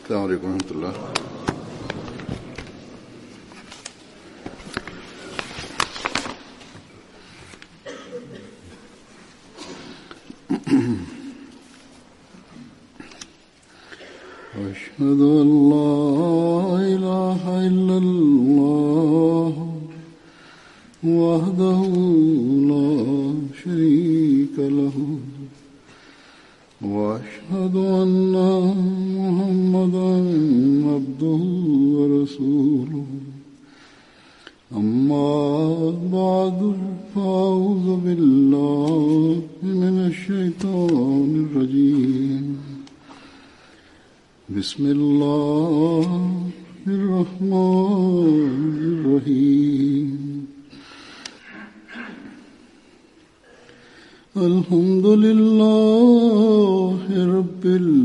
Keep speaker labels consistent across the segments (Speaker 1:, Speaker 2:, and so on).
Speaker 1: السلام عليكم ورحمة الله. أشهد أن لا إله إلا الله وحده لا شريك له وأشهد أن محمدا عبده ورسوله أما بعد فأعوذ بالله من الشيطان الرجيم بسم الله الرحمن الرحيم الحمد لله رب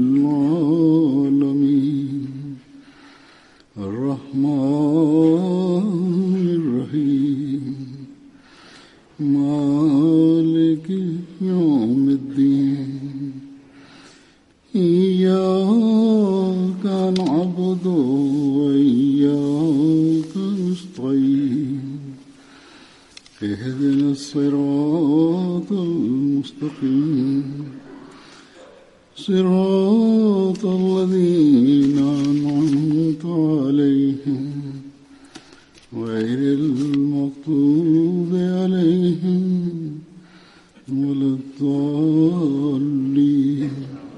Speaker 1: العالمين الرحمن الرحيم مالك يوم الدين إياك نعبد وإياك نستعين اهدنا الصراط المستقيم صراط الذين أنعمت عليهم غير المغضوب عليهم ولا الضالين.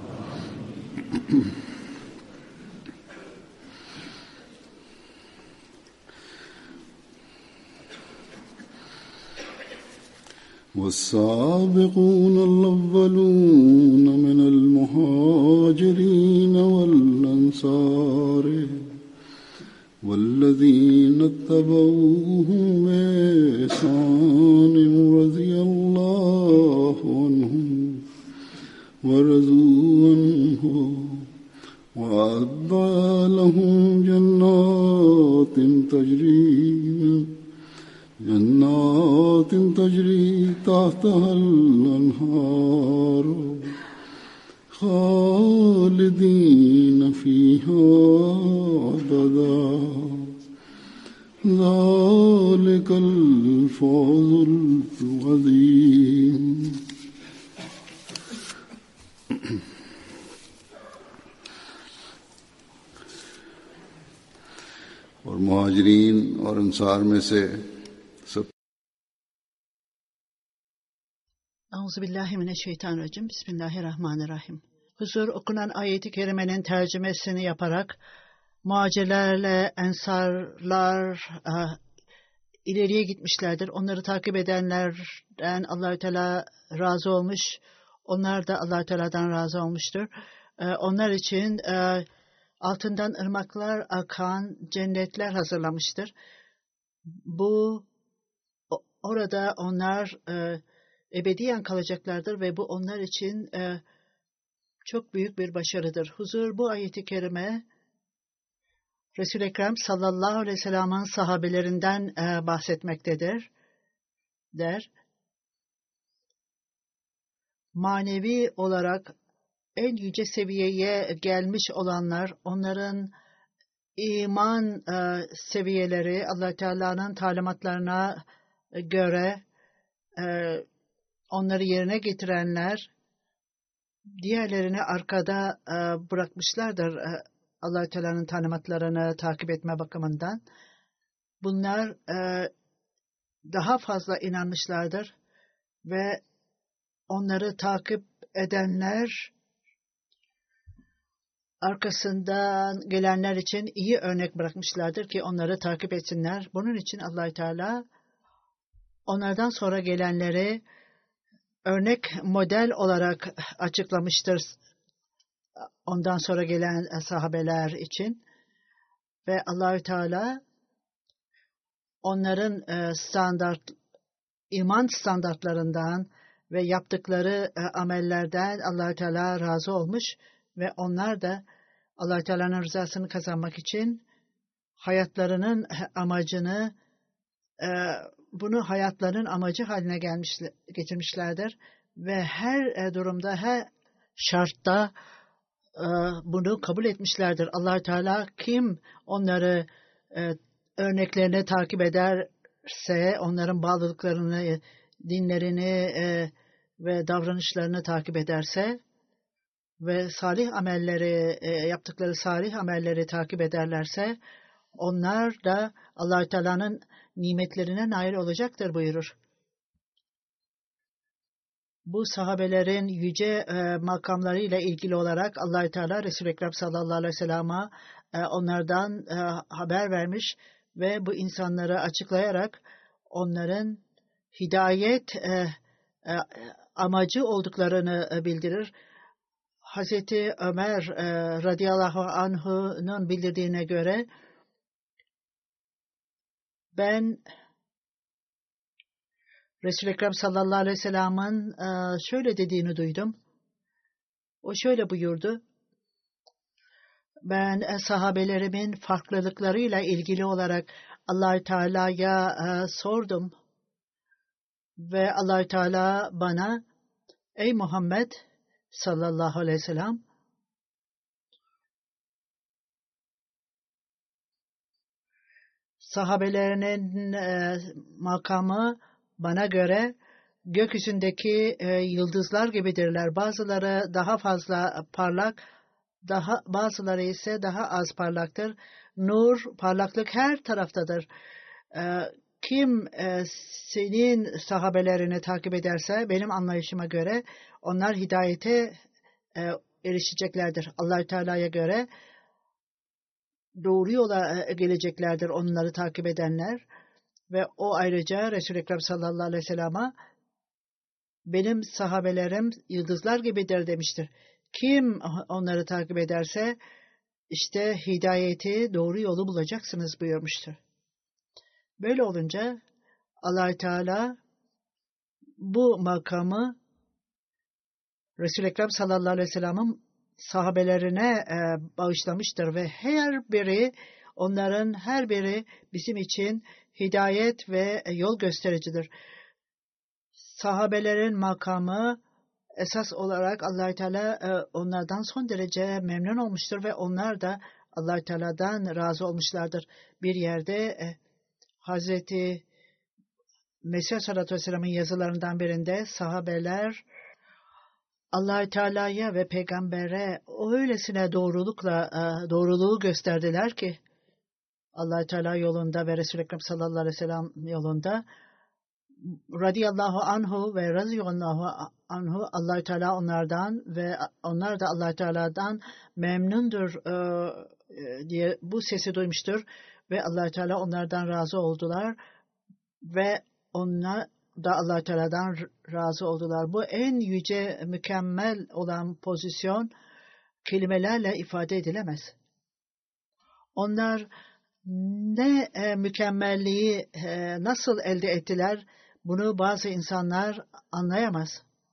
Speaker 1: والسابقون الأولون من المهاجرين والأنصار والذين اتبعوهم بإحسان رضي الله عنهم ورضوا عنه وأعد لهم جنات تجري تحتها الأنهار خالدين فيها أبدا ذلك الفوز العظيم. और मुहाजिरीन और अंसार में से सब
Speaker 2: Euzubillahimineşşeytanirracim. Bismillahirrahmanirrahim. Huzur okunan ayet-i kerimenin tercümesini yaparak muhacirlerle ensarlar ileriye gitmişlerdir. Onları takip edenlerden Allahü Teala razı olmuş. Onlar da Allahü Teala'dan razı olmuştur. Onlar için altından ırmaklar akan cennetler hazırlamıştır. Orada onlar ebediyen kalacaklardır ve bu onlar için çok büyük bir başarıdır. Huzur bu ayet-i kerime Resul-i Ekrem sallallahu aleyhi ve sellem'in sahabelerinden bahsetmektedir. Manevi olarak en yüce seviyeye gelmiş olanlar, onların iman seviyeleri Allah Teala'nın talimatlarına göre onları yerine getirenler diğerlerini arkada bırakmışlardır Allah Teala'nın talimatlarını takip etme bakımından. Bunlar daha fazla inanmışlardır ve onları takip edenler arkasından gelenler için iyi örnek bırakmışlardır ki onları takip etsinler. Bunun için Allah Teala onlardan sonra gelenleri örnek model olarak açıklamıştır ondan sonra gelen sahabeler için ve Allahü Teala onların iman standartlarından ve yaptıkları amellerden Allahü Teala razı olmuş ve onlar da Allahü Teala'nın rızasını kazanmak için hayatlarının amacını bunu hayatlarının amacı haline getirmişlerdir ve her durumda, her şartta bunu kabul etmişlerdir. Allah Teala kim onları örneklerini takip ederse, onların bağlılıklarını, dinlerini ve davranışlarını takip ederse ve salih amelleri, yaptıkları salih amelleri takip ederlerse, onlar da Allah Teala'nın nimetlerine nail olacaktır buyurur. Bu sahabelerin yüce makamlarıyla ilgili olarak Allah Teala Resul-i Ekrem sallallahu aleyhi ve sellem'e onlardan haber vermiş ve bu insanları açıklayarak onların hidayet amacı olduklarını bildirir. Hazreti Ömer radıyallahu anhu'nun bildirdiğine göre ben Resul-i Ekrem sallallahu aleyhi ve sellem'in şöyle dediğini duydum. O şöyle buyurdu. Ben sahabelerimin farklılıklarıyla ilgili olarak Allah-u Teala'ya sordum. Ve Allah-u Teala bana, ey Muhammed sallallahu aleyhi ve sellem, sahabelerinin makamı bana göre gökyüzündeki yıldızlar gibidirler. Bazıları daha fazla parlak, bazıları ise daha az parlaktır. Nur, parlaklık her taraftadır. Kim senin sahabelerini takip ederse benim anlayışıma göre onlar hidayete erişeceklerdir. Allah-u Teala'ya göre doğru yola geleceklerdir onları takip edenler. Ve o ayrıca Resul-i Ekrem sallallahu aleyhi ve sellem'e benim sahabelerim yıldızlar gibidir demiştir. Kim onları takip ederse işte hidayeti, doğru yolu bulacaksınız buyurmuştur. Böyle olunca Allah-u Teala bu makamı Resul-i Ekrem sallallahu aleyhi ve sellem'in sahabelerine bağışlamıştır ve onların her biri bizim için hidayet ve yol göstericidir. Sahabelerin makamı esas olarak Allah-u Teala onlardan son derece memnun olmuştur ve onlar da Allah-u Teala'dan razı olmuşlardır. Bir yerde Hazreti Mesih sallallahu aleyhi ve sellem'in yazılarından birinde sahabeler Allah-u Teala'ya ve peygambere öylesine doğruluğu gösterdiler ki Allah-u Teala yolunda ve Resul-i Ekrem sallallahu aleyhi ve sellem yolunda radıyallahu anhu ve radıyallahu anhu Allah-u Teala onlardan ve onlar da Allah-u Teala'dan memnundur diye bu sesi duymuştur ve Allah-u Teala onlardan razı oldular ve onlar da Allah-u Teala'dan razı oldular. Bu en yüce, mükemmel olan pozisyon kelimelerle ifade edilemez. Onlar ne mükemmelliği nasıl elde ettiler, bunu bazı insanlar anlayamaz.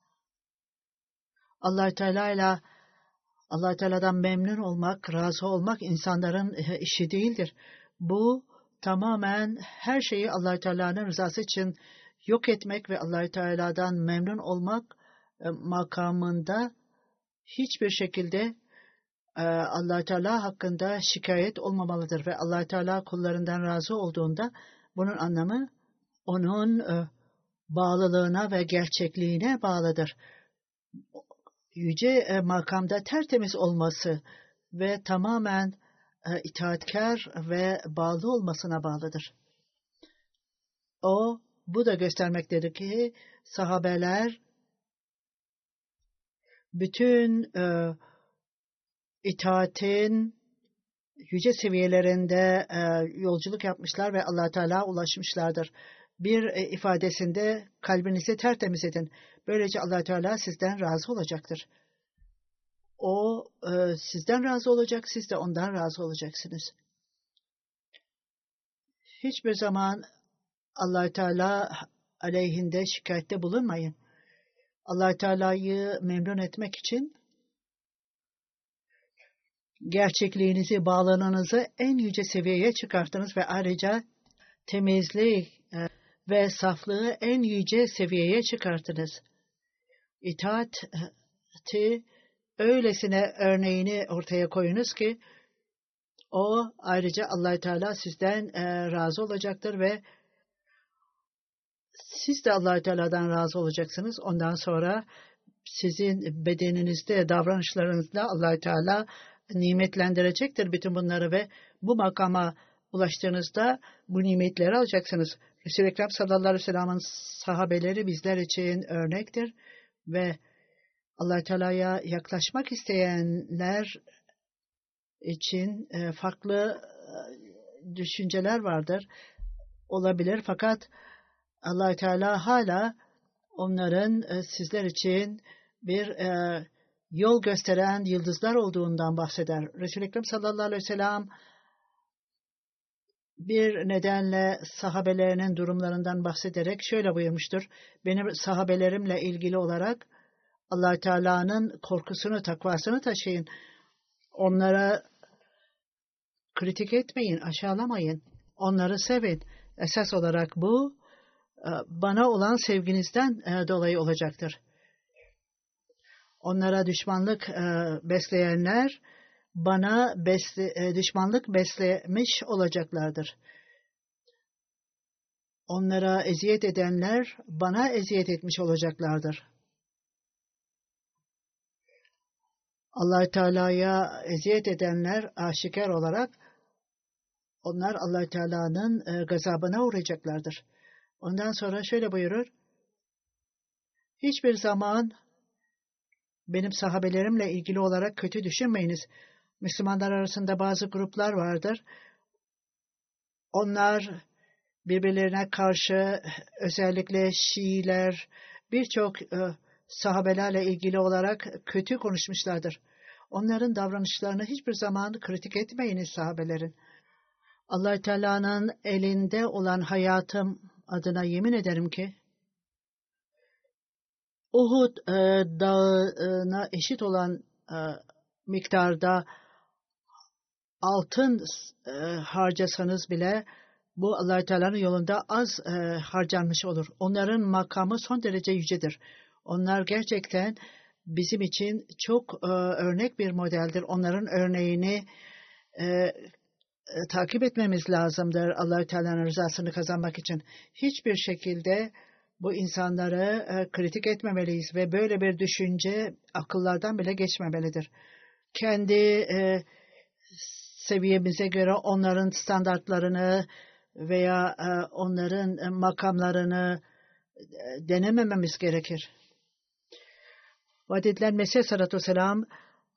Speaker 2: Allah-u Teala'dan memnun olmak, razı olmak insanların işi değildir. Bu tamamen her şeyi Allah-u Teala'nın rızası için yok etmek ve Allah-u Teala'dan memnun olmak makamında hiçbir şekilde Allah-u Teala hakkında şikayet olmamalıdır ve Allah-u Teala kullarından razı olduğunda bunun anlamı onun bağlılığına ve gerçekliğine bağlıdır. Yüce makamda tertemiz olması ve tamamen itaatkar ve bağlı olmasına bağlıdır. Bu da göstermektedir ki sahabeler bütün itaatin yüce seviyelerinde yolculuk yapmışlar ve Allah Teala ulaşmışlardır. Bir ifadesinde kalbinizi tertemiz edin. Böylece Allah Teala sizden razı olacaktır. O sizden razı olacak, siz de ondan razı olacaksınız. Hiçbir zaman Allah Teala aleyhinde şikayette bulunmayın. Allah Teala'yı memnun etmek için gerçekliğinizi, bağlılığınızı en yüce seviyeye çıkartınız ve ayrıca temizliği ve saflığı en yüce seviyeye çıkartınız. İtaati öylesine örneğini ortaya koyunuz ki o ayrıca Allah Teala sizden razı olacaktır ve siz de Allah Teala'dan razı olacaksınız. Ondan sonra sizin bedeninizde, davranışlarınızda Allah Teala nimetlendirecektir bütün bunları ve bu makama ulaştığınızda bu nimetleri alacaksınız. Resul-i Ekrem sallallahu aleyhi ve sellem'in sahabeleri bizler için örnektir ve Allah Teala'ya yaklaşmak isteyenler için farklı düşünceler vardır, olabilir fakat Allah Teala hala onların sizler için bir yol gösteren yıldızlar olduğundan bahseder. Resul-i Ekrem sallallahu aleyhi ve sellem bir nedenle sahabelerinin durumlarından bahsederek şöyle buyurmuştur. Benim sahabelerimle ilgili olarak Allah Teala'nın korkusunu, takvasını taşıyın. Onlara kritik etmeyin, aşağılamayın. Onları sevin. Esas olarak bu bana olan sevginizden dolayı olacaktır. Onlara düşmanlık besleyenler bana düşmanlık beslemiş olacaklardır. Onlara eziyet edenler bana eziyet etmiş olacaklardır. Allah Teala'ya eziyet edenler aşikar olarak onlar Allah Teala'nın gazabına uğrayacaklardır. Ondan sonra şöyle buyurur. Hiçbir zaman benim sahabelerimle ilgili olarak kötü düşünmeyiniz. Müslümanlar arasında bazı gruplar vardır. Onlar birbirlerine karşı özellikle Şiiler birçok sahabelerle ilgili olarak kötü konuşmuşlardır. Onların davranışlarını hiçbir zaman kritik etmeyiniz sahabelerin. Allah Teala'nın elinde olan hayatım adına yemin ederim ki Uhud dağına eşit olan miktarda altın harcasanız bile bu Allah Teala'nın yolunda az harcanmış olur. Onların makamı son derece yücedir. Onlar gerçekten bizim için çok örnek bir modeldir. Onların örneğini takip etmemiz lazımdır Allah Teala'nın rızasını kazanmak için. Hiçbir şekilde bu insanları kritik etmemeliyiz ve böyle bir düşünce akıllardan bile geçmemelidir. Kendi seviyemize göre onların standartlarını veya onların makamlarını denemememiz gerekir. Vaat edilen Mesih sallallahu aleyhi ve sellem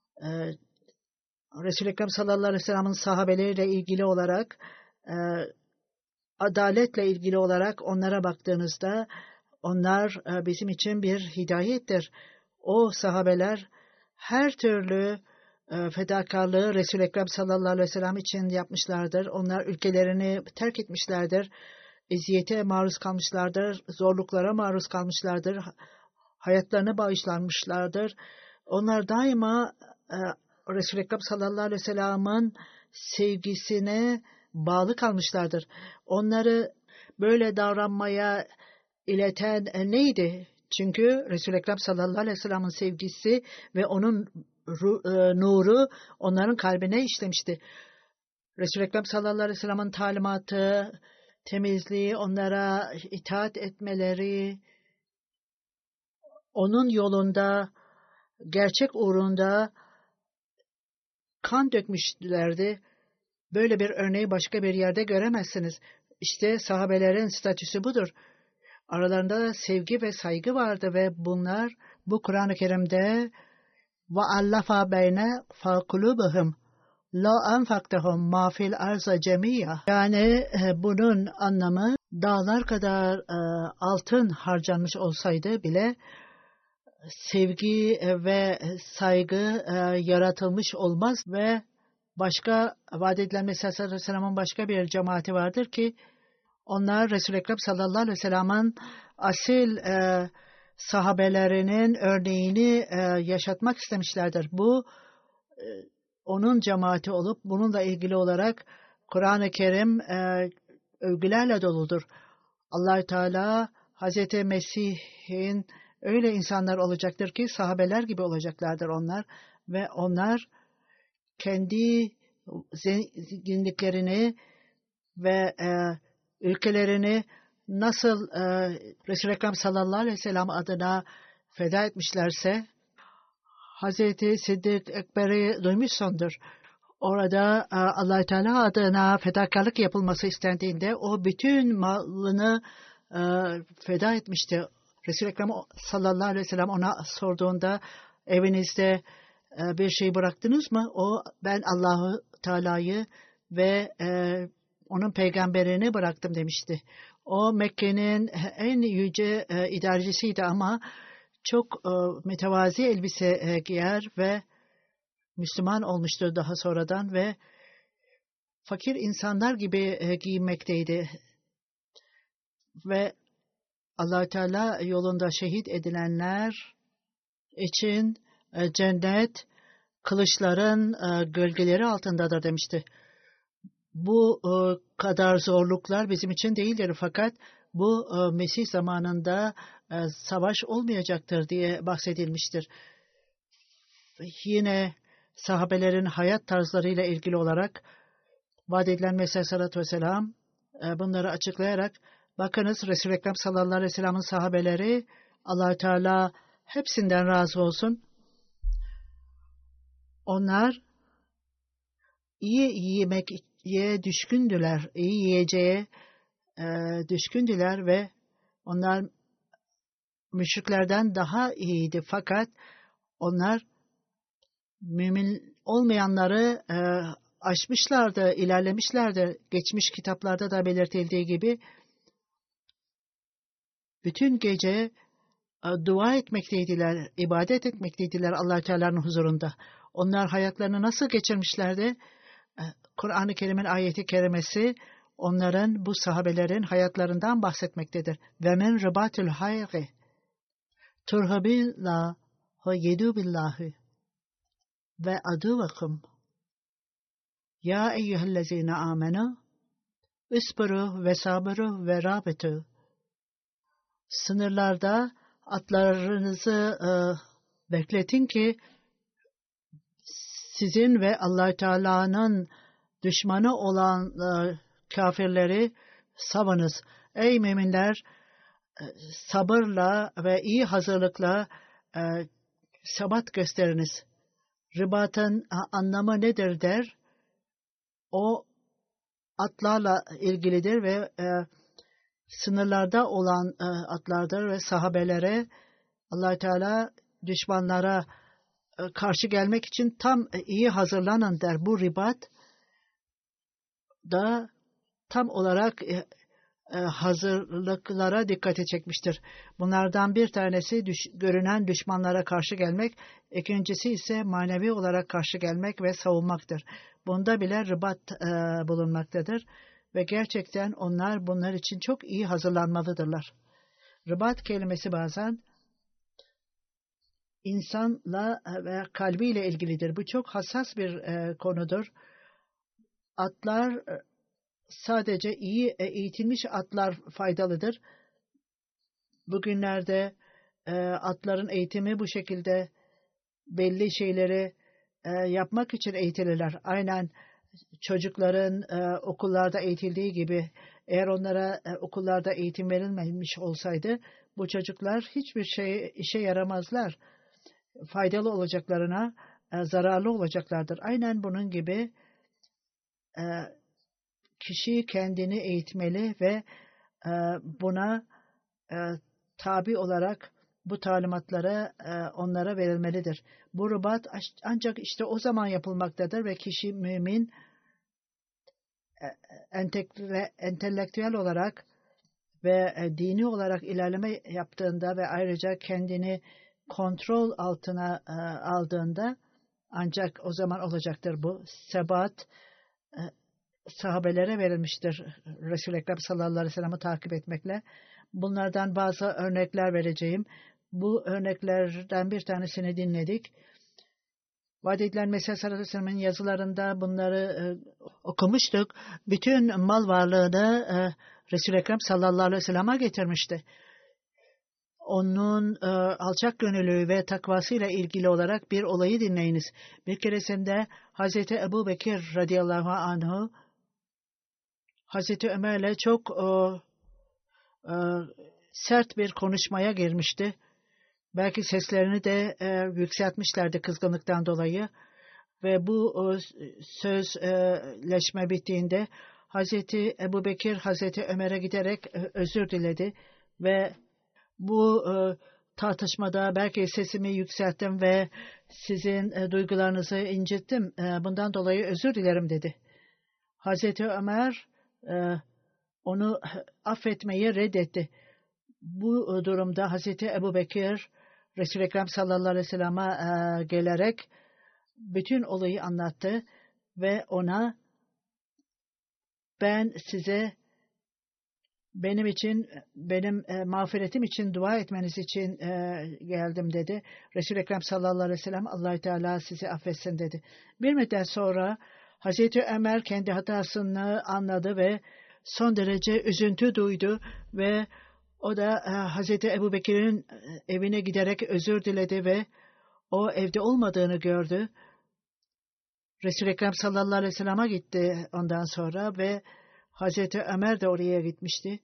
Speaker 2: Resul-i Ekrem sallallahu aleyhi ve sellem'in sahabeleriyle ilgili olarak adaletle ilgili olarak onlara baktığınızda onlar bizim için bir hidayettir. O sahabeler her türlü fedakarlığı Resul-i Ekrem sallallahu aleyhi ve sellem için yapmışlardır. Onlar ülkelerini terk etmişlerdir. Eziyete maruz kalmışlardır. Zorluklara maruz kalmışlardır. Hayatlarını bağışlanmışlardır. Onlar daima Resul-i Ekrem sallallahu aleyhi ve sellem'in sevgisine bağlı kalmışlardır. Onları böyle davranmaya ileten neydi? Çünkü Resul-i Ekrem sallallahu aleyhi ve sellem'in sevgisi ve onun nuru onların kalbine işlemişti. Resul-i Ekrem sallallahu aleyhi ve sellem'in talimatı, temizliği, onlara itaat etmeleri, onun yolunda, gerçek uğrunda kan dökmüşlerdi. Böyle bir örneği başka bir yerde göremezsiniz. İşte sahabelerin statüsü budur. Aralarında sevgi ve saygı vardı ve bunlar bu Kur'an-ı Kerim'de وَأَلَّفَ بَيْنَ فَقُلُوبِهِمْ لَا أَنْفَقْتَهُمْ مَا فِي الْأَرْضِ جَمِيعًا. Yani bunun anlamı dağlar kadar altın harcanmış olsaydı bile sevgi ve saygı yaratılmış olmaz ve başka vaat edilen Mesih sallallahu aleyhi ve sellem'in başka bir cemaati vardır ki onlar Resul-i Ekrem sallallahu aleyhi ve sellem'in asil sahabelerinin örneğini yaşatmak istemişlerdir. Bu onun cemaati olup bununla ilgili olarak Kur'an-ı Kerim övgülerle doludur. Allah-u Teala Hazreti Mesih'in öyle insanlar olacaktır ki sahabeler gibi olacaklardır onlar ve onlar kendi zenginliklerini ve ülkelerini nasıl Resul-i Ekrem sallallahu aleyhi ve sellem adına feda etmişlerse, Hazreti Sıddık Ekber'i duymuşsundur. Orada Allah-u Teala adına fedakarlık yapılması istendiğinde o bütün malını feda etmişti. Resul-i Ekrem sallallahu aleyhi ve sellem ona sorduğunda evinizde bir şey bıraktınız mı? O ben Allah-u Teala'yı ve onun peygamberini bıraktım demişti. O Mekke'nin en yüce idarecisiydi ama çok mütevazi elbise giyer ve Müslüman olmuştu daha sonradan ve fakir insanlar gibi giyinmekteydi. Ve Allah-u Teala yolunda şehit edilenler için cennet kılıçların gölgeleri altındadır demişti. Bu kadar zorluklar bizim için değildir fakat bu Mesih zamanında savaş olmayacaktır diye bahsedilmiştir. Yine sahabelerin hayat tarzlarıyla ilgili olarak vaat edilen Mesih sallallahu aleyhi ve sellem bunları açıklayarak bakınız Resul-i Ekrem sallallahu aleyhi ve sellem'in sahabeleri Allah-u Teala hepsinden razı olsun. Onlar iyi yemeğe düşkündüler, iyi yiyeceğe düşkündüler ve onlar müşriklerden daha iyiydi. Fakat onlar mümin olmayanları aşmışlardı, ilerlemişlerdi. Geçmiş kitaplarda da belirtildiği gibi bütün gece dua etmekteydiler, ibadet etmekteydiler Allah-u Teala'nın huzurunda. Onlar hayatlarını nasıl geçirmişlerdi? Kur'an-ı Kerim'in ayeti kerimesi onların, bu sahabelerin hayatlarından bahsetmektedir. Ve men ribatul hayri turhabillah ve yedu billahi ve aduvakum ya eyyühellezine amenu isbiru ve sabiru ve rabitu. Sınırlarda atlarınızı bekletin ki sizin ve Allah-u Teala'nın düşmanı olan kafirleri savunuz. Ey müminler, sabırla ve iyi hazırlıkla sebat gösteriniz. Ribatın anlamı nedir der? O atlarla ilgilidir ve sınırlarda olan atlardır ve sahabelere Allah-u Teala düşmanlara karşı gelmek için tam iyi hazırlanın der. Bu ribat da tam olarak hazırlıklara dikkate çekmiştir. Bunlardan bir tanesi görünen düşmanlara karşı gelmek, ikincisi ise manevi olarak karşı gelmek ve savunmaktır. Bunda bile ribat bulunmaktadır ve gerçekten onlar bunlar için çok iyi hazırlanmalıdırlar. Ribat kelimesi bazen insanla ve kalbiyle ilgilidir. Bu çok hassas bir konudur. Atlar sadece iyi eğitilmiş atlar faydalıdır. Bugünlerde atların eğitimi bu şekilde belli şeyleri yapmak için eğitilirler. Aynen çocukların okullarda eğitildiği gibi eğer onlara okullarda eğitim verilmemiş olsaydı bu çocuklar hiçbir işe yaramazlar. Faydalı olacaklarına zararlı olacaklardır. Aynen bunun gibi kişi kendini eğitmeli ve buna tabi olarak bu talimatlara onlara verilmelidir. Bu ribat ancak işte o zaman yapılmaktadır ve kişi mümin entelektüel olarak ve dini olarak ilerleme yaptığında ve ayrıca kendini kontrol altına aldığında ancak o zaman olacaktır bu. Sebat sahabelere verilmiştir Resul-i Ekrem sallallahu aleyhi ve sellem'i takip etmekle. Bunlardan bazı örnekler vereceğim. Bu örneklerden bir tanesini dinledik. Vaat edilen Mesih sallallahu aleyhi ve sellem'in yazılarında bunları okumuştuk. Bütün mal varlığını Resul-i Ekrem sallallahu aleyhi ve sellem'e getirmişti. onun alçak gönüllü ve takvasıyla ilgili olarak bir olayı dinleyiniz. Bir keresinde Hazreti Ebu Bekir radıyallahu anhu Hazreti Ömer'le çok sert bir konuşmaya girmişti. Belki seslerini de yükseltmişlerdi kızgınlıktan dolayı. Ve bu sözleşme bittiğinde Hazreti Ebu Bekir Hazreti Ömer'e giderek özür diledi ve bu tartışmada belki sesimi yükselttim ve sizin duygularınızı incittim. Bundan dolayı özür dilerim dedi. Hazreti Ömer onu affetmeyi reddetti. Bu durumda Hazreti Ebu Bekir Resul-i Ekrem sallallahu aleyhi ve sellem'e gelerek bütün olayı anlattı ve ona ben size benim için, benim mağfiretim için dua etmeniz için geldim dedi. Resul-i Ekrem sallallahu aleyhi ve sellem Allah-u Teala sizi affetsin dedi. Bir müddet sonra Hazreti Ömer kendi hatasını anladı ve son derece üzüntü duydu ve o da Hazreti Ebu Bekir'in evine giderek özür diledi ve o evde olmadığını gördü. Resul-i Ekrem sallallahu aleyhi ve sellem'e gitti ondan sonra ve Hazreti Ömer de oraya gitmişti.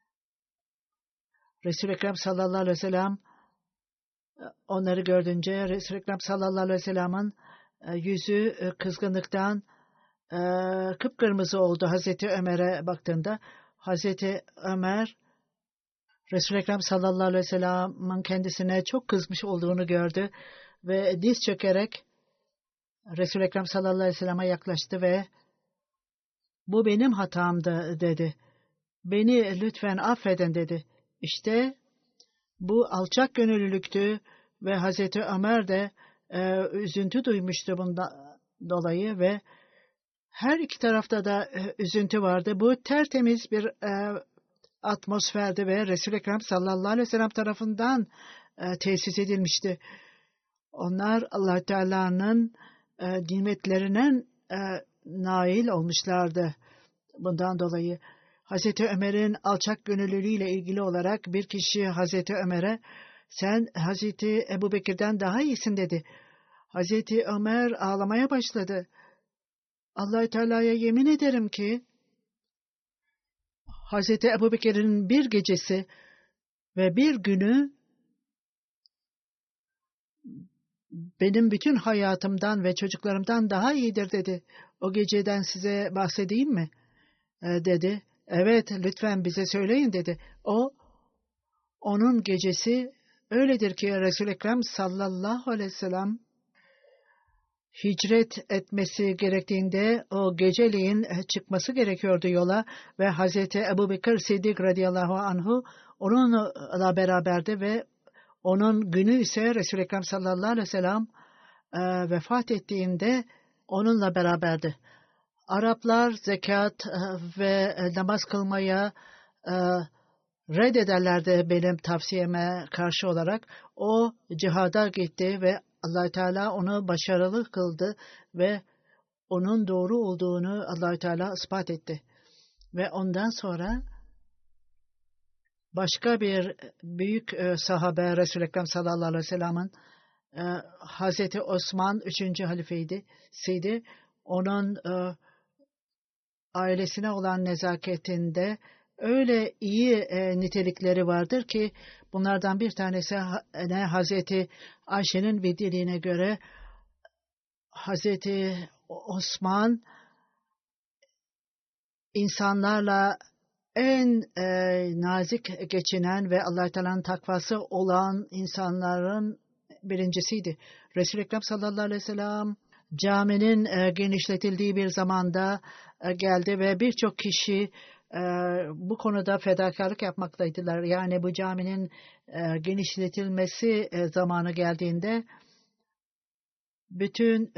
Speaker 2: Resul-i Ekrem sallallahu aleyhi ve sellem onları gördünce Resul-i Ekrem sallallahu aleyhi ve sellem'in yüzü kızgınlıktan kıpkırmızı oldu Hazreti Ömer'e baktığında. Hazreti Ömer Resul-i Ekrem sallallahu aleyhi ve sellem'in kendisine çok kızmış olduğunu gördü ve diz çökerek Resul-i Ekrem sallallahu aleyhi ve sellem'e yaklaştı ve bu benim hatamdı dedi. Beni lütfen affedin dedi. İşte bu alçak gönüllülüktü ve Hazreti Ömer de üzüntü duymuştu bundan dolayı ve her iki tarafta da üzüntü vardı. Bu tertemiz bir atmosferdi ve Resul-i Ekrem sallallahu aleyhi ve sellem tarafından tesis edilmişti. Onlar Allah Teala'nın nimetlerine nail olmuşlardı. Bundan dolayı Hazreti Ömer'in alçak gönüllülüğüyle ilgili olarak bir kişi Hazreti Ömer'e sen Hazreti Ebu Bekir'den daha iyisin dedi. Hazreti Ömer ağlamaya başladı. Allah Teala'ya yemin ederim ki Hazreti Ebu Bekir'in bir gecesi ve bir günü benim bütün hayatımdan ve çocuklarımdan daha iyidir dedi. O geceden size bahsedeyim mi? Dedi. Evet, lütfen bize söyleyin dedi. Onun gecesi öyledir ki Resul-i Ekrem sallallahu aleyhi ve sellem hicret etmesi gerektiğinde o geceleyin çıkması gerekiyordu yola ve Hazreti Ebu Bekir Siddik radıyallahu anhu onunla beraberdi ve onun günü ise Resul-i Ekrem sallallahu aleyhi ve sellem vefat ettiğinde onunla beraberdi. Araplar zekat ve namaz kılmaya reddederlerdi benim tavsiyeme karşı olarak. O cihada gitti ve Allah-u Teala onu başarılı kıldı ve onun doğru olduğunu Allah-u Teala ispat etti. Ve ondan sonra başka bir büyük sahabe Resul-i Ekrem sallallahu aleyhi ve sellem'in Hazreti Osman 3. halifeydi. Onun ailesine olan nezaketinde öyle iyi nitelikleri vardır ki bunlardan bir tanesi Hazreti Ayşe'nin bildirdiğine göre Hazreti Osman insanlarla en nazik geçinen ve Allah-u Teala'nın takvası olan insanların birincisiydi. Resul-i Ekrem sallallahu aleyhi ve sellem caminin genişletildiği bir zamanda geldi ve birçok kişi bu konuda fedakarlık yapmaktaydılar. Yani bu caminin genişletilmesi zamanı geldiğinde bütün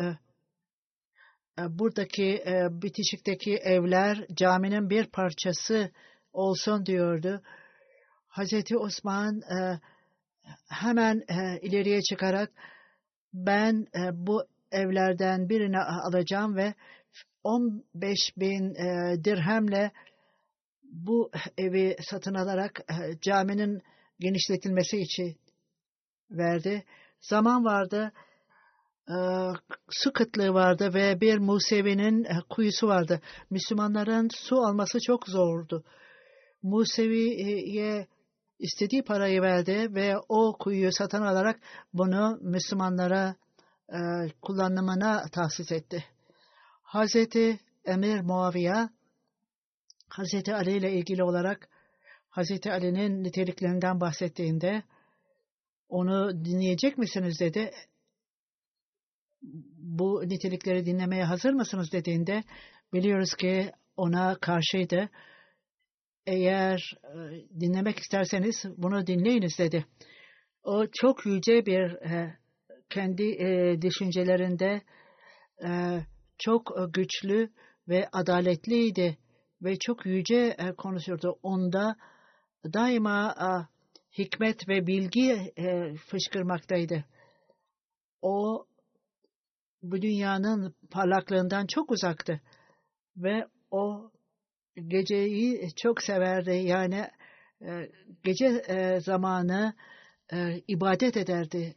Speaker 2: buradaki bitişikteki evler caminin bir parçası olsun diyordu. Hazreti Osman hemen ileriye çıkarak ben bu evlerden birini alacağım ve 15.000 dirhemle bu evi satın alarak caminin genişletilmesi için verdi. Zaman vardı, su kıtlığı vardı ve bir Musevi'nin kuyusu vardı. Müslümanların su alması çok zordu. Musevi'ye istediği parayı verdi ve o kuyuyu satın alarak bunu Müslümanlara kullanımına tahsis etti. Hazreti Emir Muaviye, Hazreti Ali ile ilgili olarak Hazreti Ali'nin niteliklerinden bahsettiğinde onu dinleyecek misiniz dedi. Bu nitelikleri dinlemeye hazır mısınız dediğinde biliyoruz ki ona karşıydı. Eğer dinlemek isterseniz bunu dinleyiniz dedi. O çok yüce bir kendi düşüncelerinde çok güçlü ve adaletliydi ve çok yüce konuşurdu. Onda daima hikmet ve bilgi fışkırmaktaydı. O bu dünyanın parlaklığından çok uzaktı ve o geceyi çok severdi. Yani gece zamanı ibadet ederdi.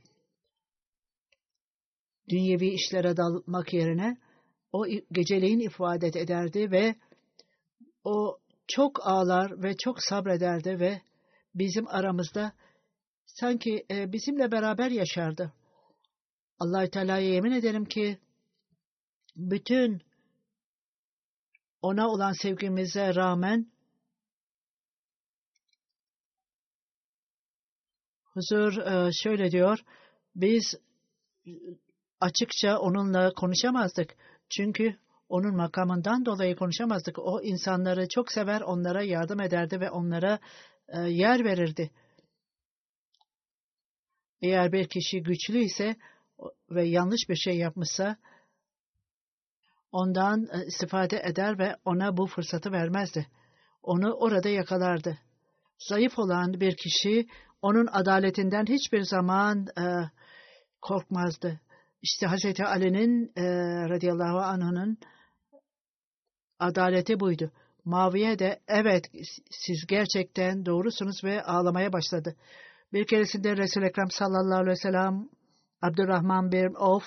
Speaker 2: Dünyevi işlere dalmak yerine o geceleyin ibadet ederdi ve o çok ağlar ve çok sabrederdi ve bizim aramızda sanki bizimle beraber yaşardı. Allah-u Teala'ya yemin ederim ki bütün ona olan sevgimize rağmen Huzur şöyle diyor, biz açıkça onunla konuşamazdık. Çünkü onun makamından dolayı konuşamazdık. O insanları çok sever, onlara yardım ederdi ve onlara yer verirdi. Eğer bir kişi güçlü ise ve yanlış bir şey yapmışsa ondan istifade eder ve ona bu fırsatı vermezdi. Onu orada yakalardı. Zayıf olan bir kişi onun adaletinden hiçbir zaman korkmazdı. İşte Hazreti Ali'nin radıyallahu anh'ın adaleti buydu. Muaviye de evet siz gerçekten doğrusunuz ve ağlamaya başladı. Bir keresinde Resul-i Ekrem sallallahu aleyhi ve sellem Abdurrahman bin Avf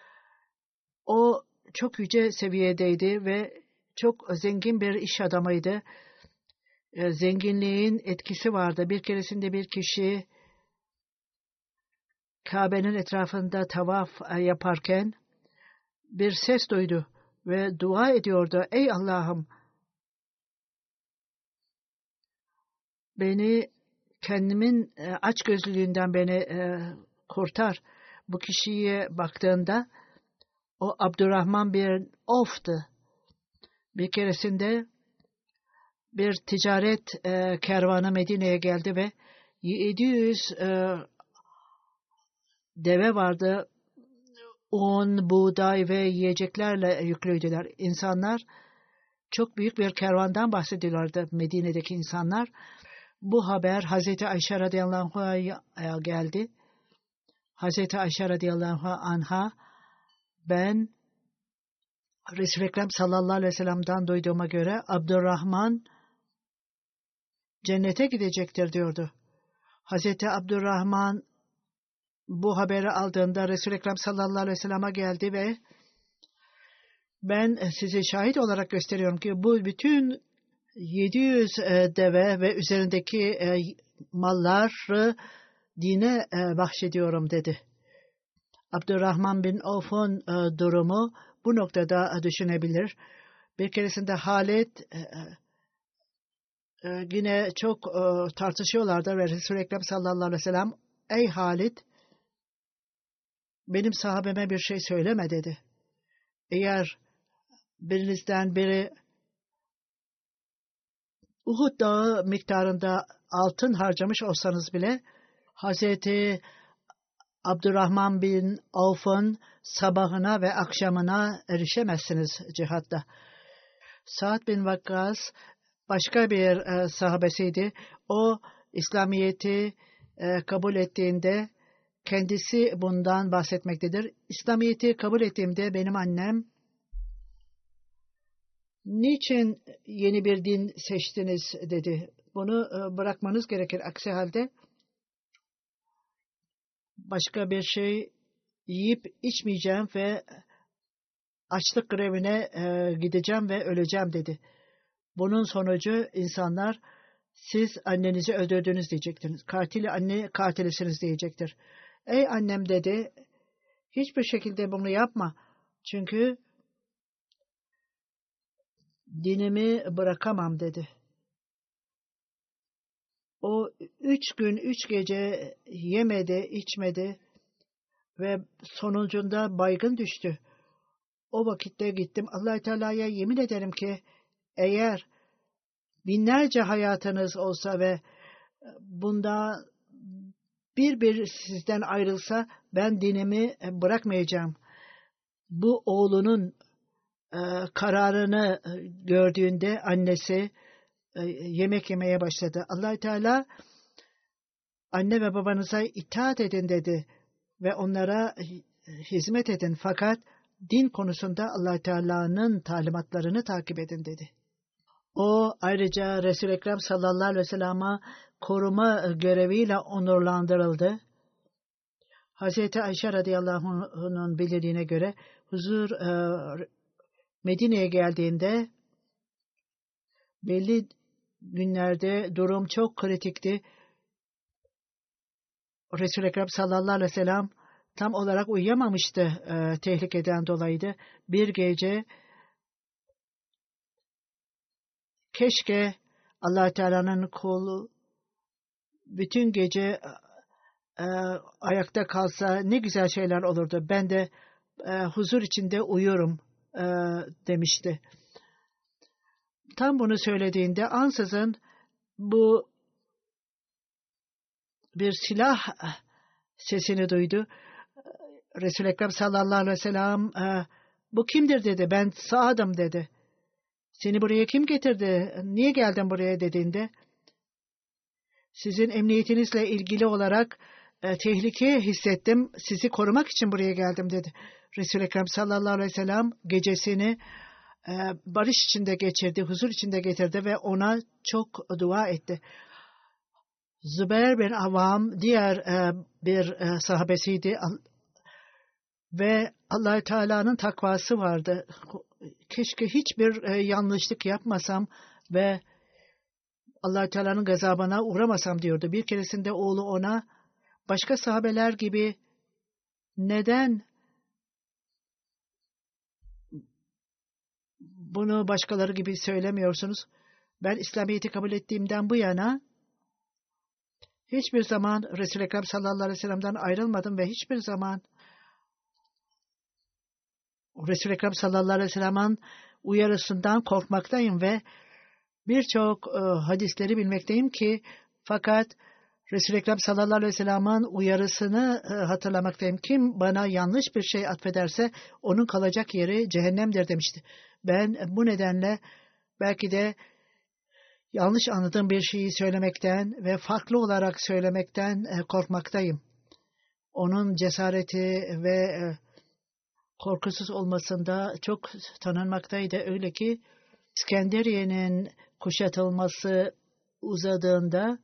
Speaker 2: o çok yüce seviyedeydi ve çok zengin bir iş adamıydı. Zenginliğin etkisi vardı. Bir keresinde bir kişi Kabe'nin etrafında tavaf yaparken bir ses duydu ve dua ediyordu. Ey Allah'ım, beni kendimin açgözlülüğünden beni kurtar. Bu kişiye baktığında o Abdurrahman bin Avf'tı. Bir keresinde bir ticaret kervanı Medine'ye geldi ve 700 deve vardı. Un, buğday ve yiyeceklerle yüklüydüler. İnsanlar çok büyük bir kervandan bahsediyorlardı Medine'deki insanlar. Bu haber Hazreti Ayşe radıyallahu anh'a geldi. Hazreti Ayşe radıyallahu anh'a ben Resul-i Ekrem sallallahu aleyhi ve sellem'den duyduğuma göre Abdurrahman cennete gidecektir diyordu. Hazreti Abdurrahman bu haberi aldığında Resul-i Ekrem sallallahu aleyhi ve sellem'e geldi ve ben size şahit olarak gösteriyorum ki bu bütün 700 deve ve üzerindeki malları dine bahşediyorum dedi. Abdurrahman bin Avf'un durumu bu noktada düşünebilir. Bir keresinde Halid yine çok tartışıyorlardı ve Resul-i Ekrem sallallahu aleyhi ve sellem ey Halid, benim sahabeme bir şey söyleme dedi. Eğer birinizden biri Uhud dağı miktarında altın harcamış olsanız bile Hazreti Abdurrahman bin Avf'ın sabahına ve akşamına erişemezsiniz cihatta. Sa'd bin Vakkas başka bir sahabesiydi. O İslamiyet'i kabul ettiğinde kendisi bundan bahsetmektedir. İslamiyet'i kabul ettiğimde benim annem niçin yeni bir din seçtiniz dedi. Bunu bırakmanız gerekir. Aksi halde başka bir şey yiyip içmeyeceğim ve açlık grevine gideceğim ve öleceğim dedi. Bunun sonucu insanlar siz annenizi öldürdünüz diyecektiniz. Katili anne katilisiniz diyecektir. Ey annem dedi, hiçbir şekilde bunu yapma. Çünkü dinimi bırakamam dedi. O 3 gün 3 gece yemedi, içmedi ve sonucunda baygın düştü. O vakitte gittim. Allah-u Teala'ya yemin ederim ki eğer binlerce hayatınız olsa ve bunda bir sizden ayrılsa ben dinimi bırakmayacağım. Bu oğlunun kararını gördüğünde annesi yemek yemeye başladı. Allah-u Teala anne ve babanıza itaat edin dedi ve onlara hizmet edin. Fakat din konusunda Allah-u Teala'nın talimatlarını takip edin dedi. O ayrıca Resul-i Ekrem sallallahu aleyhi ve sellem'e koruma göreviyle onurlandırıldı. Hazreti Ayşe radıyallahu anh'ın bildirdiğine göre huzur Medine'ye geldiğinde belli günlerde durum çok kritikti. Resul-i Ekrem sallallahu aleyhi ve sellem tam olarak uyuyamamıştı tehlikeden dolayı. Bir gece keşke Allah Teala'nın kulu bütün gece ayakta kalsa ne güzel şeyler olurdu. Ben de huzur içinde uyuyorum demişti. Tam bunu söylediğinde ansızın bu bir silah sesini duydu. Resul-i Ekrem sallallahu aleyhi ve sellem bu kimdir dedi. Ben Sa'd'ım dedi. Seni buraya kim getirdi? Niye geldin buraya dediğinde sizin emniyetinizle ilgili olarak tehlike hissettim. Sizi korumak için buraya geldim dedi. Resul-i Ekrem sallallahu aleyhi ve sellem gecesini barış içinde geçirdi, huzur içinde getirdi ve ona çok dua etti. Zübeyir bin Avvam diğer bir sahabesiydi ve Allah-u Teala'nın takvası vardı. Keşke hiçbir yanlışlık yapmasam ve Allah-u Teala'nın gazabına uğramasam diyordu. Bir keresinde oğlu ona başka sahabeler gibi neden bunu başkaları gibi söylemiyorsunuz? Ben İslamiyet'i kabul ettiğimden bu yana hiçbir zaman Resul-i Ekrem sallallahu aleyhi ve sellem'den ayrılmadım ve hiçbir zaman Resul-i Ekrem sallallahu aleyhi ve sellem'in uyarısından korkmaktayım ve birçok hadisleri bilmekteyim ki fakat Resul-i Ekrem sallallahu aleyhi ve sellem'in uyarısını hatırlamaktayım. Kim bana yanlış bir şey atfederse onun kalacak yeri cehennemdir demişti. Ben bu nedenle belki de yanlış anladığım bir şeyi söylemekten ve farklı olarak söylemekten korkmaktayım. Onun cesareti ve korkusuz olmasında çok tanınmaktaydı. Öyle ki İskenderiye'nin kuşatılması uzadığında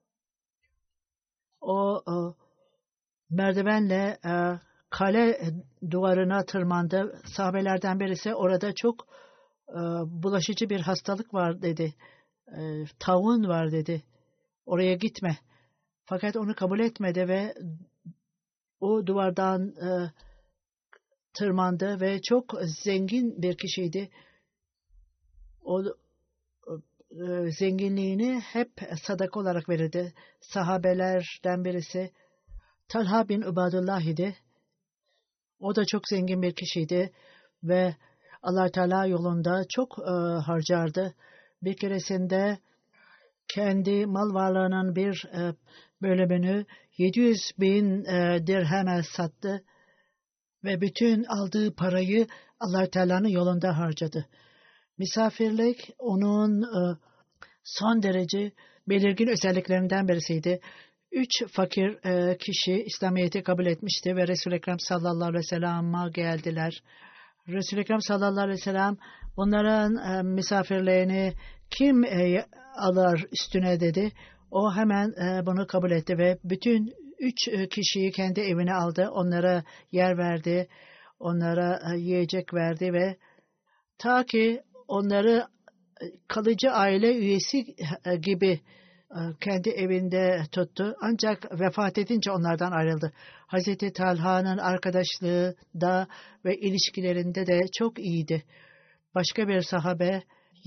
Speaker 2: o merdivenle kale duvarına tırmandı. Sahabelerden birisi orada çok bulaşıcı bir hastalık var dedi. Taun var dedi. Oraya gitme. Fakat onu kabul etmedi ve o duvardan tırmandı ve çok zengin bir kişiydi. O zenginliğini hep sadaka olarak verirdi. Sahabelerden birisi Talha bin Ubadullah idi. O da çok zengin bir kişiydi ve Allah Teala yolunda çok harcardı. Bir keresinde kendi mal varlığının bir bölümünü 700.000 dirheme sattı ve bütün aldığı parayı Allah Teala'nın yolunda harcadı. Misafirlik onun son derece belirgin özelliklerinden birisiydi. 3 fakir kişi İslamiyet'i kabul etmişti ve Resul-i Ekrem sallallahu aleyhi ve sellem'e geldiler. Resul-i Ekrem sallallahu aleyhi ve sellem bunların misafirlerini kim alır üstüne dedi. O hemen bunu kabul etti ve bütün 3 kişiyi kendi evine aldı. Onlara yer verdi. Onlara yiyecek verdi ve ta ki onları kalıcı aile üyesi gibi kendi evinde tuttu. Ancak vefat edince onlardan ayrıldı. Hazreti Talha'nın arkadaşlığı da ve ilişkilerinde de çok iyiydi. Başka bir sahabeye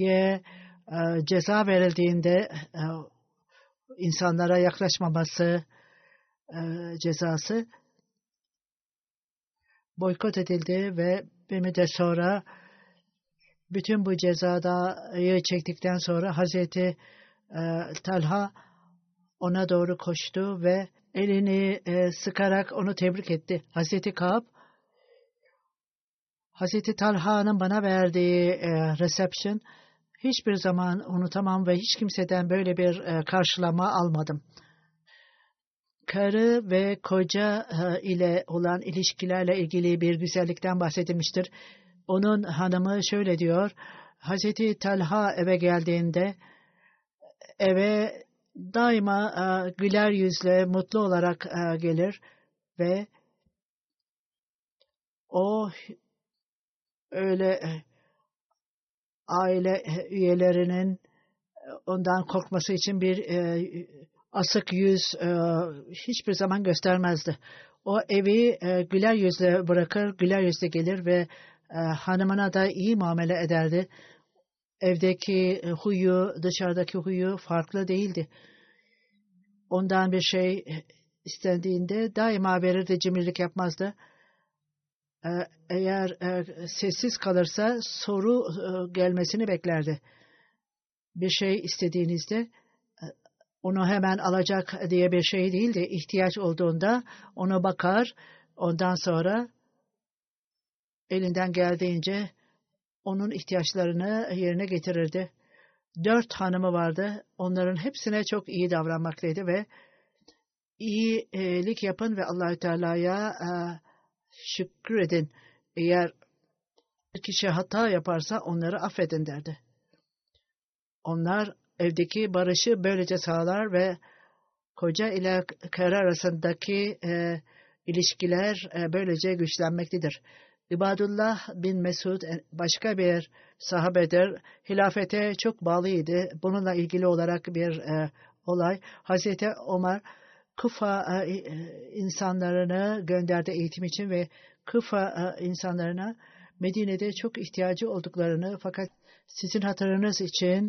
Speaker 2: ceza verildiğinde insanlara yaklaşmaması cezası boykot edildi ve bir müddet sonra bütün bu cezayı çektikten sonra Hazreti Talha ona doğru koştu ve elini sıkarak onu tebrik etti. Hazreti Kâb, Hazreti Talha'nın bana verdiği reception hiçbir zaman unutamam ve hiç kimseden böyle bir karşılama almadım. Karı ve koca ile olan ilişkilerle ilgili bir güzellikten bahsedilmiştir. Onun hanımı şöyle diyor, Hazreti Talha eve geldiğinde eve daima güler yüzle, mutlu olarak gelir ve o öyle aile üyelerinin ondan korkması için bir asık yüz hiçbir zaman göstermezdi. O evi güler yüzle bırakır, güler yüzle gelir ve hanımına da iyi muamele ederdi. Evdeki huyu, dışarıdaki huyu farklı değildi. Ondan bir şey istendiğinde daima verirdi, cimrilik yapmazdı. Eğer sessiz kalırsa soru gelmesini beklerdi. Bir şey istediğinizde onu hemen alacak diye bir şey değildi. İhtiyaç olduğunda ona bakar, ondan sonra elinden geldiğince onun ihtiyaçlarını yerine getirirdi. 4 hanımı vardı. Onların hepsine çok iyi davranmaktaydı ve iyilik yapın ve Allah-u Teala'ya şükredin. Eğer bir kişi hata yaparsa onları affedin derdi. Onlar evdeki barışı böylece sağlar ve koca ile karı arasındaki ilişkiler böylece güçlenmektedir. İbadullah bin Mesud başka bir sahabedir. Hilafete çok bağlıydı. Bununla ilgili olarak bir olay. Hazreti Ömer Kufa insanlarını gönderdi eğitim için ve Kufa insanlarına Medine'de çok ihtiyacı olduklarını fakat sizin hatırınız için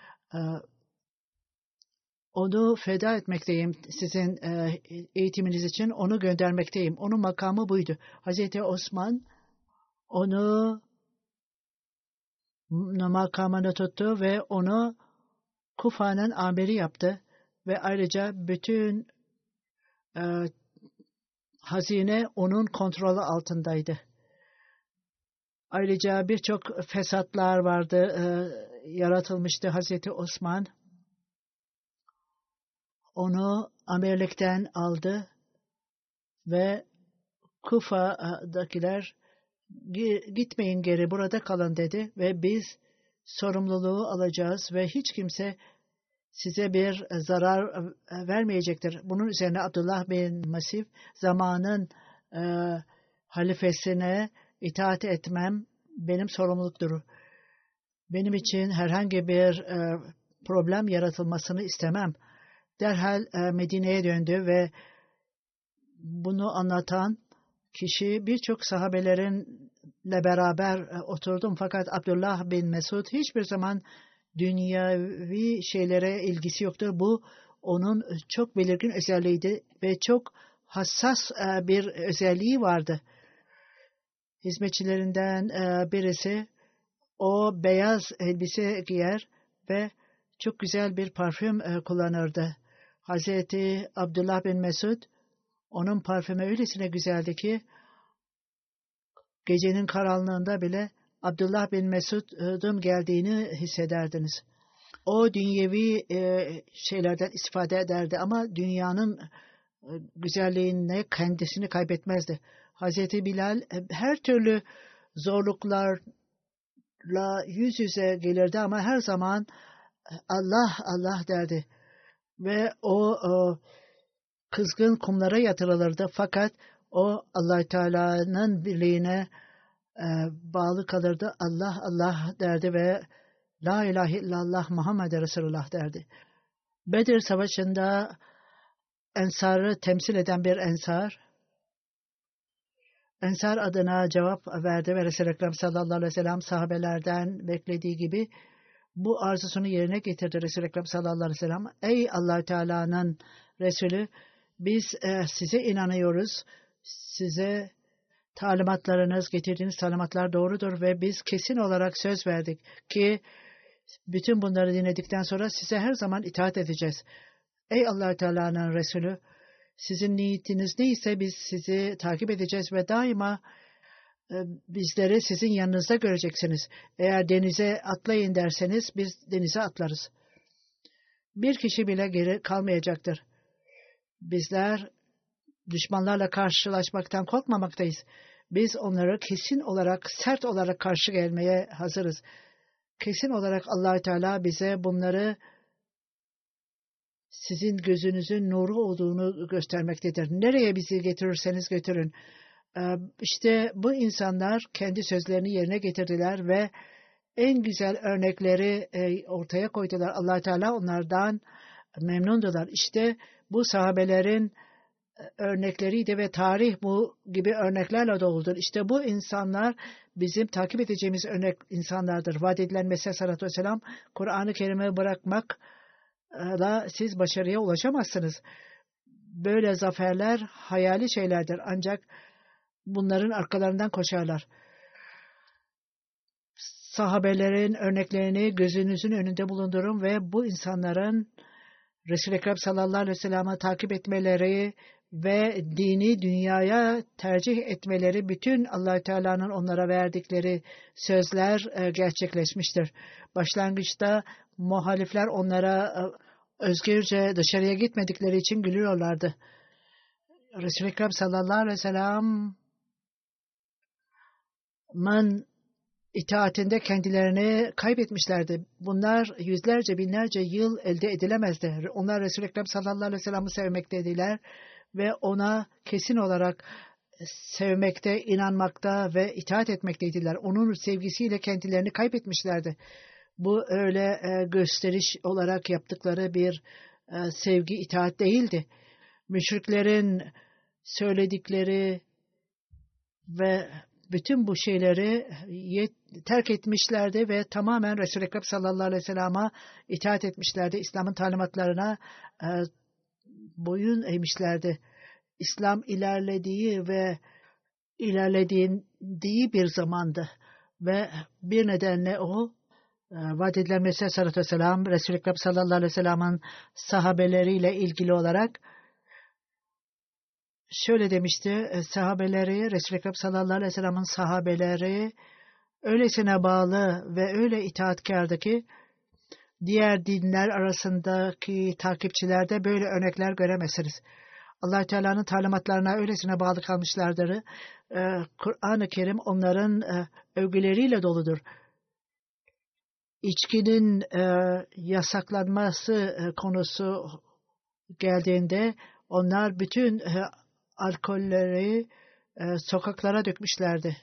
Speaker 2: onu feda etmekteyim, sizin eğitiminiz için onu göndermekteyim. Onun makamı buydu. Hazreti Osman onu makamını tuttu ve onu Kufa'nın amiri yaptı ve ayrıca bütün hazine onun kontrolü altındaydı. Ayrıca birçok fesatlar vardı, yaratılmıştı. Hazreti Osman onu amirlikten aldı ve Kufa'dakiler gitmeyin geri, burada kalın dedi ve biz sorumluluğu alacağız ve hiç kimse size bir zarar vermeyecektir. Bunun üzerine Abdullah bin Masif zamanın halifesine itaat etmem benim sorumluluktur. Benim için herhangi bir problem yaratılmasını istemem. Derhal Medine'ye döndü ve bunu anlatan kişi birçok sahabelerinle beraber oturdum. Fakat Abdullah bin Mesud hiçbir zaman dünyavi şeylere ilgisi yoktur. Bu onun çok belirgin özelliğiydi ve çok hassas bir özelliği vardı. Hizmetçilerinden birisi o beyaz elbise giyer ve çok güzel bir parfüm kullanırdı. Hazreti Abdullah bin Mesud onun parfümü öylesine güzeldi ki gecenin karanlığında bile Abdullah bin Mesud'un geldiğini hissederdiniz. O dünyevi şeylerden istifade ederdi ama dünyanın güzelliğine kendisini kaybetmezdi. Hazreti Bilal her türlü zorluklarla yüz yüze gelirdi ama her zaman Allah Allah derdi. Ve o kızgın kumlara yatırılırdı. Fakat o Allah Teala'nın birliğine bağlı kalırdı. Allah Allah derdi ve La ilahe illallah Muhammed Resulullah derdi. Bedir Savaşı'nda Ensar'ı temsil eden bir Ensar adına cevap verdi ve Resul-i Ekrem sallallahu aleyhi ve sellem sahabelerden beklediği gibi bu arzusunu yerine getirdi Resul-i Ekrem sallallahu aleyhi ve sellem. Ey Allah Teala'nın Resulü, biz size inanıyoruz. Size talimatlarınız, getirdiğiniz talimatlar doğrudur ve biz kesin olarak söz verdik ki bütün bunları dinledikten sonra size her zaman itaat edeceğiz. Ey Allah Teala'nın Resulü, sizin niyetiniz neyse biz sizi takip edeceğiz ve daima bizleri sizin yanınızda göreceksiniz. Eğer denize atlayın derseniz biz denize atlarız. Bir kişi bile geri kalmayacaktır. Bizler düşmanlarla karşılaşmaktan korkmamaktayız. Biz onları kesin olarak, sert olarak karşı gelmeye hazırız. Kesin olarak Allah-u Teala bize bunları sizin gözünüzün nuru olduğunu göstermektedir. Nereye bizi getirirseniz götürün. İşte bu insanlar kendi sözlerini yerine getirdiler ve en güzel örnekleri ortaya koydular. Allah Teala onlardan memnundular. İşte bu sahabelerin örnekleriydi ve tarih bu gibi örneklerle doludur. İşte bu insanlar bizim takip edeceğimiz örnek insanlardır. Vaat edilen Mesih Aleyhisselatü Vesselam, Kur'an-ı Kerim'i bırakmakla siz başarıya ulaşamazsınız. Böyle zaferler hayali şeylerdir. Ancak bunların arkalarından koşarlar. Sahabelerin örneklerini gözünüzün önünde bulundurun ve bu insanların Resul-i Ekrem sallallahu aleyhi ve sellem'i takip etmeleri ve dini dünyaya tercih etmeleri, bütün Allah-u Teala'nın onlara verdikleri sözler gerçekleşmiştir. Başlangıçta muhalifler onlara özgürce dışarıya gitmedikleri için gülüyorlardı. Resul-i Ekrem sallallahu aleyhi ve sellem'in itaatinde kendilerini kaybetmişlerdi. Bunlar yüzlerce, binlerce yıl elde edilemezdi. Onlar Resul-i Ekrem sallallahu aleyhi ve sellem'i sevmekteydiler ve ona kesin olarak sevmekte, inanmakta ve itaat etmekteydiler. Onun sevgisiyle kendilerini kaybetmişlerdi. Bu öyle gösteriş olarak yaptıkları bir sevgi, itaat değildi. Müşriklerin söyledikleri ve bütün bu şeyleri terk etmişlerdi ve tamamen Resul-i Ekrem sallallahu aleyhi ve sellem'e itaat etmişlerdi. İslam'ın talimatlarına boyun eğmişlerdi. İslam ilerlediği bir zamandı ve bir nedenle o vaat edilen Mesih Aleyhisselatü Vesselam, Resul-i Ekrem sallallahu aleyhi ve sellem'in sahabeleriyle ilgili olarak şöyle demişti, sahabeleri, Resul-i Ekrem sallallahu aleyhi ve sellem'in sahabeleri öylesine bağlı ve öyle itaatkardı ki diğer dinler arasındaki takipçilerde böyle örnekler göremezsiniz. Allah Teala'nın talimatlarına öylesine bağlı kalmışlardır. Kur'an-ı Kerim onların övgüleriyle doludur. İçkinin yasaklanması konusu geldiğinde onlar bütün alkolleri sokaklara dökmüşlerdi.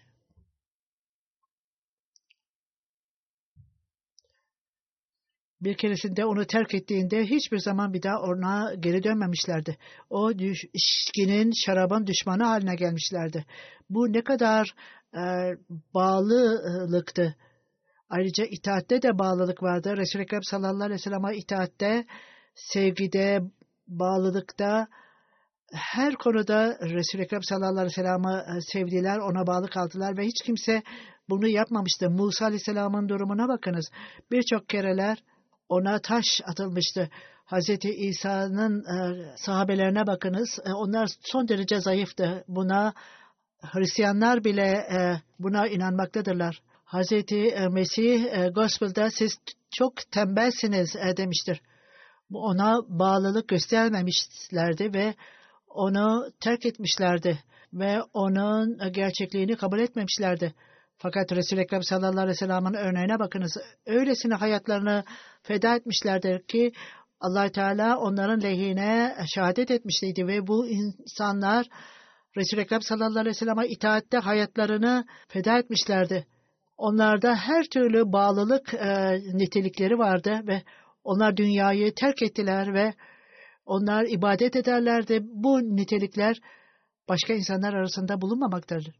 Speaker 2: Bir keresinde onu terk ettiğinde hiçbir zaman bir daha ona geri dönmemişlerdi. O içkinin, şarabın düşmanı haline gelmişlerdi. Bu ne kadar bağlılıktı. Ayrıca itaatte de bağlılık vardı. Resul-i Ekrem sallallahu aleyhi ve sellem'e itaatte, sevgide, bağlılıkta, her konuda Resul-i Ekrem sallallahu aleyhi ve sellem'i sevdiler, ona bağlı kaldılar ve hiç kimse bunu yapmamıştı. Musa aleyhisselamın durumuna bakınız. Birçok kereler ona taş atılmıştı. Hazreti İsa'nın sahabelerine bakınız. Onlar son derece zayıftı. Buna Hristiyanlar bile buna inanmaktadırlar. Hazreti Mesih Gospel'da siz çok tembelsiniz demiştir. Ona bağlılık göstermemişlerdi ve onu terk etmişlerdi ve onun gerçekliğini kabul etmemişlerdi. Fakat Resul-i Ekrem sallallahu aleyhi ve sellem'in örneğine bakınız. Öylesine hayatlarını feda etmişlerdir ki Allah Teala onların lehine şehadet etmişti ve bu insanlar Resul-i Ekrem sallallahu aleyhi ve sellem'e itaatte hayatlarını feda etmişlerdi. Onlarda her türlü bağlılık nitelikleri vardı ve onlar dünyayı terk ettiler ve onlar ibadet ederlerdi. Bu nitelikler başka insanlar arasında bulunmamaktadır.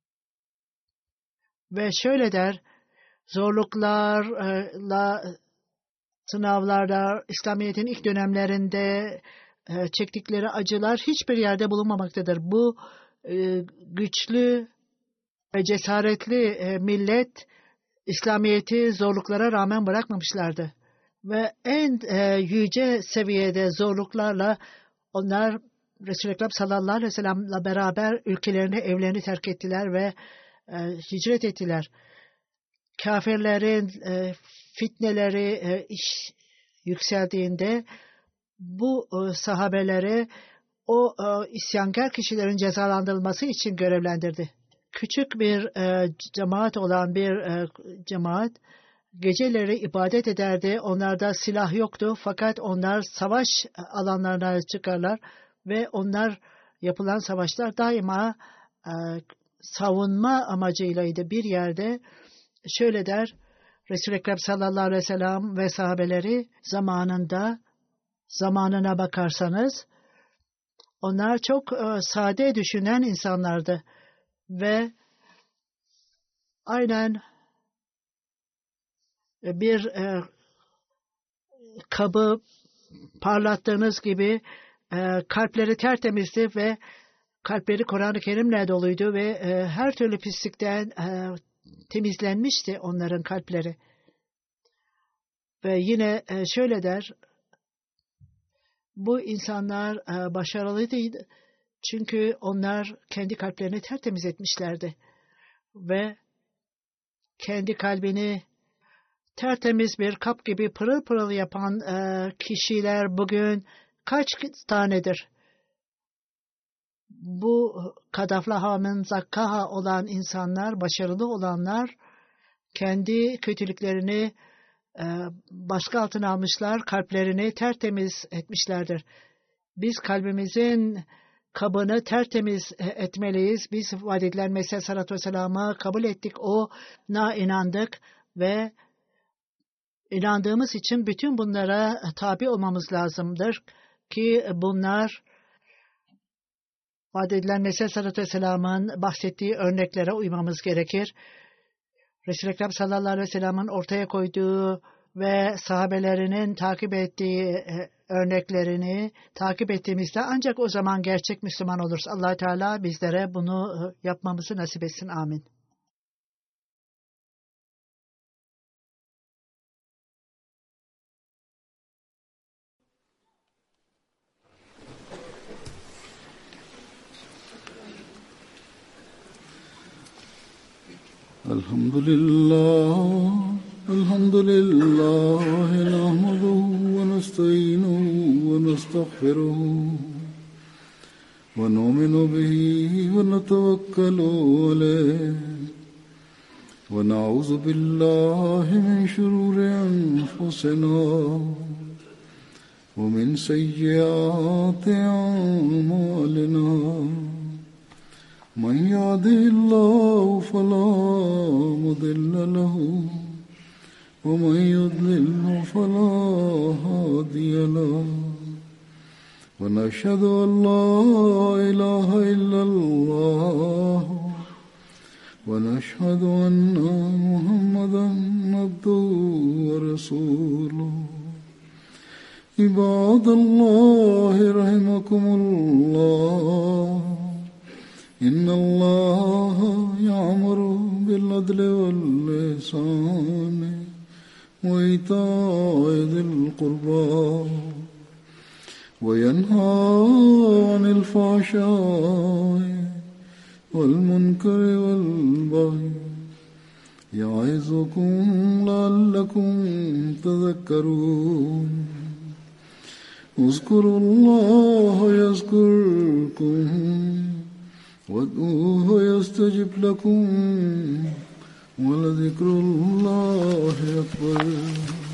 Speaker 2: Ve şöyle der, zorluklarla, sınavlarda, İslamiyet'in ilk dönemlerinde çektikleri acılar hiçbir yerde bulunmamaktadır. Bu güçlü ve cesaretli millet İslamiyet'i zorluklara rağmen bırakmamışlardı. Ve en yüce seviyede zorluklarla onlar Resul-i Ekrem sallallahu aleyhi ve sellem'le beraber ülkelerini, evlerini terk ettiler ve hicret ettiler. Kafirlerin fitneleri yükseldiğinde bu sahabeleri o isyankar kişilerin cezalandırılması için görevlendirdi. Küçük bir cemaat olan bir cemaat geceleri ibadet ederdi. Onlarda silah yoktu fakat onlar savaş alanlarına çıkarlar ve onlar yapılan savaşlar daima savunma amacıylaydı. Bir yerde şöyle der, Resul-i Ekrem sallallahu aleyhi ve sellem ve sahabeleri zamanına bakarsanız onlar çok sade düşünen insanlardı ve aynen bir kabı parlattığınız gibi kalpleri tertemizdi ve kalpleri Kur'an-ı Kerim'le doluydu ve her türlü pislikten temizlenmişti onların kalpleri. Ve yine şöyle der, bu insanlar başarılıydı çünkü onlar kendi kalplerini tertemiz etmişlerdi ve kendi kalbini tertemiz bir kap gibi pırıl pırıl yapan kişiler bugün kaç tanedir? Bu kadaflaha men zakkaha olan insanlar, başarılı olanlar kendi kötülüklerini baskı altına almışlar, kalplerini tertemiz etmişlerdir. Biz kalbimizin kabını tertemiz etmeliyiz. Biz vaadidilen Mesih sallallahu aleyhi ve sellem'i kabul ettik. O'na inandık ve inandığımız için bütün bunlara tabi olmamız lazımdır ki bunlar vaadidilen Mesih sallallahu aleyhi ve sellem'in bahsettiği örneklere uymamız gerekir. Resul-i Ekrem sallallahu aleyhi ve sellem'in ortaya koyduğu ve sahabelerinin takip ettiği örneklerini takip ettiğimizde ancak o zaman gerçek Müslüman oluruz. Allah Teala bizlere bunu yapmamızı nasip etsin. Amin.
Speaker 1: Elhamdülillah nahmaduhu ve nestainuhu ve nestağfiruhu ve nu'minu bihi ve netevekkalu aleyh ve na'uzu billahi min şururi enfusina ve min seyyiati a'malina. من يهده الله فلا مضل له ومن يضلل فلا هادي له ونشهد أن لا إله إلا الله ونشهد أن محمدا عبده ورسوله عباد الله رحمكم الله إن الله يأمر بالعدل والإحسان وإيتاء ذي القربى وينهى عن الفحشاء والمنكر والبغي يعظكم لعلكم تذكرون اذكروا الله يذكركم وادعوه يستجب لكم ولذكر الله أكبر.